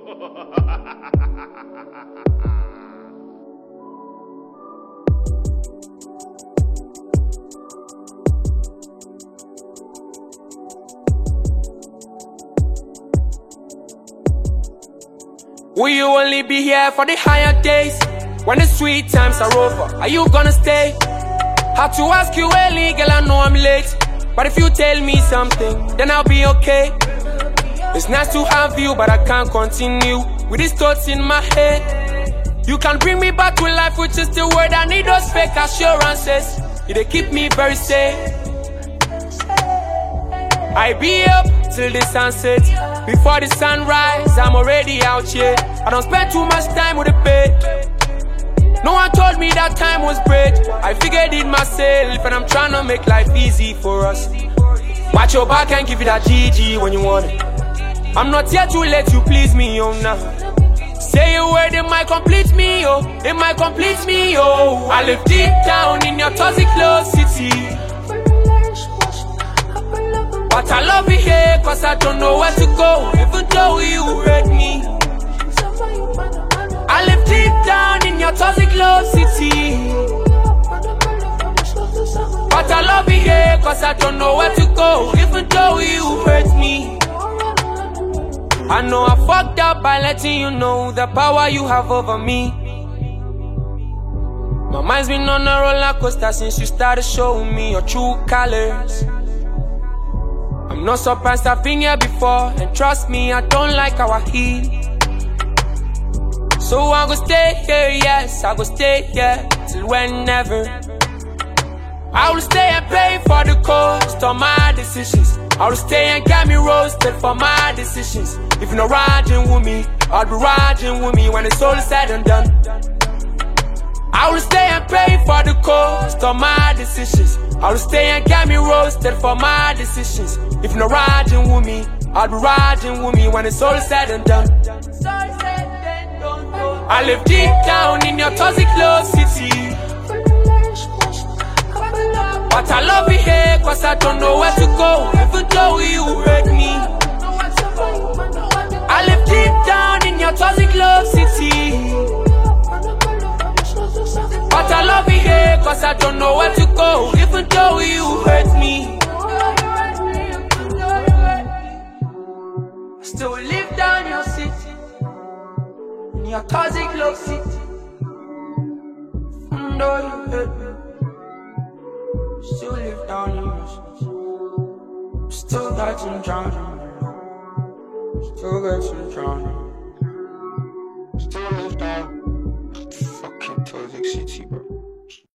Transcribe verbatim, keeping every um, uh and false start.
Will you only be here for the higher days? When the sweet times are over, are you gonna stay? Had to ask you early, girl, I know I'm late. But if you tell me something, then I'll be okay. It's nice to have you, but I can't continue with these thoughts in my head. You can bring me back to life with just a word. I need those fake assurances. They keep me very safe. I be up till the sunset. Before the sunrise, I'm already out here. I don't spend too much time with the bed. No one told me that time was bread. I figured it myself, and I'm trying to make life easy for us. Watch your back and give it that G G when you want it. I'm not here to let you please me, oh nah. Say a word, it might complete me, oh. It might complete me, oh. I live deep down in your toxic close city. But I love you here, cause I don't know where to go, even though you hurt me. I live deep down in your toxic love city. But I love you here, cause I don't know where to go, even though you hurt me. I know I fucked up by letting you know the power you have over me. My mind's been on a roller coaster since you started showing me your true colors. I'm not surprised I've been here before, and trust me, I don't like how I heal. So I go stay here, yes, I go here here till whenever. I will stay and pay for the cost of my decisions. I will stay and get me roasted for my decisions. If you're not riding with me, I'll be riding with me when it's all said and done. I will stay and pay for the cost of my decisions. I will stay and get me roasted for my decisions. If you're not riding with me, I'll be riding with me when it's all said and done. I live deep down in your toxic love city. But I love you here, cause I don't know where to go, even though you hurt me. I live deep down in your toxic love city. But I love you here, cause I don't know where to go, even though you hurt me. I still live down your city, in your toxic love city. Even though you hurt me, still live down in your city. Still got you drowning. Still got you drowning. Still live down. Fucking toxic city, bro.